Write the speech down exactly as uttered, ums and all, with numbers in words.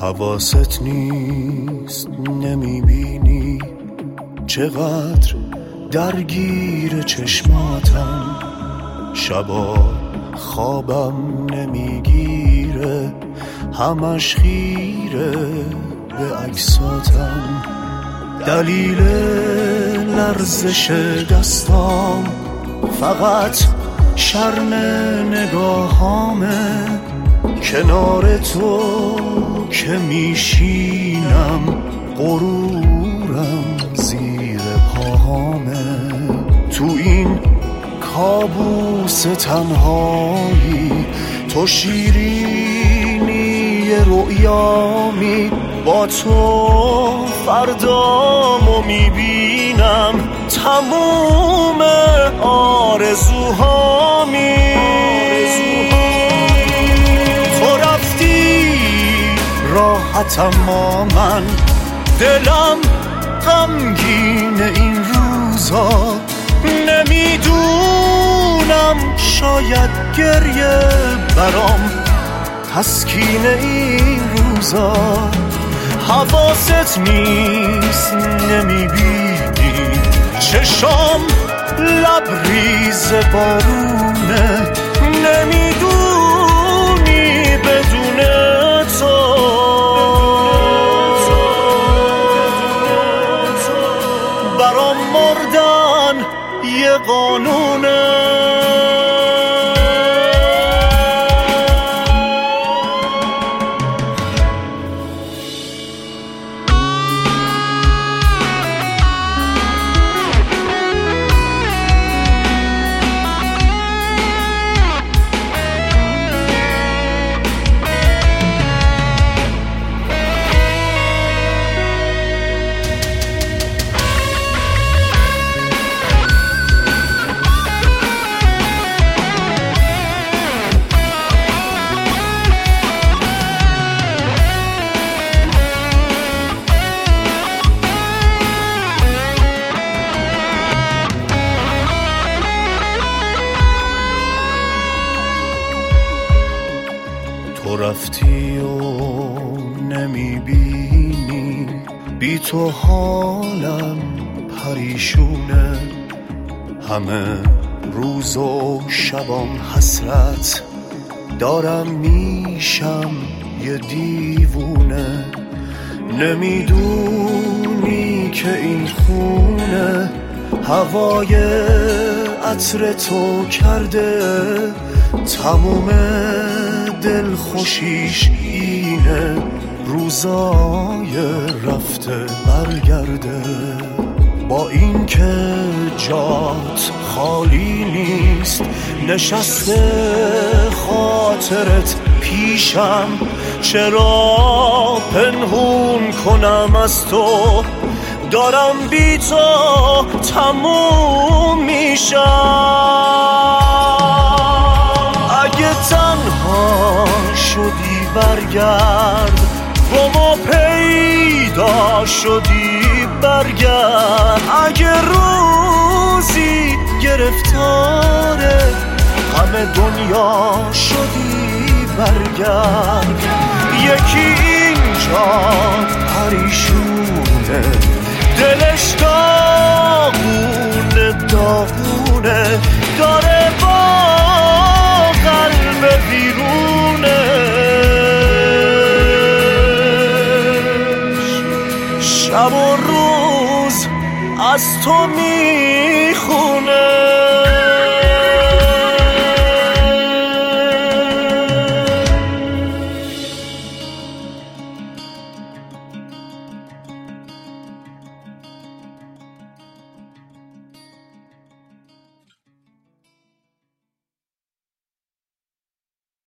حواست نیست نمیبینی چقدر درگیر چشماتم، شبا خوابم نمیگیره همش خیره به عکساتم. دلیل لرزش دستام فقط شرم نگاهامه، کنار تو که میشینم غرورم زیر پاهامه. تو این کابوس تنهایی تو شیرینی رؤیامی، با تو فردامو میبینم تموم آرزوهامی. تو رفتی راحت اما من دلم غمگین این روزا، نمیدونم شاید گریه برام تسکین این روزا. حواست نیست نمیبینی چشام لبریز بارونه، نمیدونی بدون تو برام مردن یه قانونه. تو رفتی و نمیبینی بی تو حالم پریشونه، همه روز و شبام حسرت دارم میشم یه دیوونه. نمیدونی که این خونه هوای عطر تو کرده، تموم دل خوشیش اینه روزای رفته برگرده. با این که جات خالی نیست نشسته خاطرت پیشم، چرا پنهون کنم از تو دارم بی تو تموم میشم. اگه تنها شدی برگرد، گمو پیدا شدی برگرد. اگه روزی گرفتار همه دنیا شدی برگرد. یکی اینجا پریشونه دلش داغونه داغونه، داره با قلب بیرونش شب و روز از تو میخونه.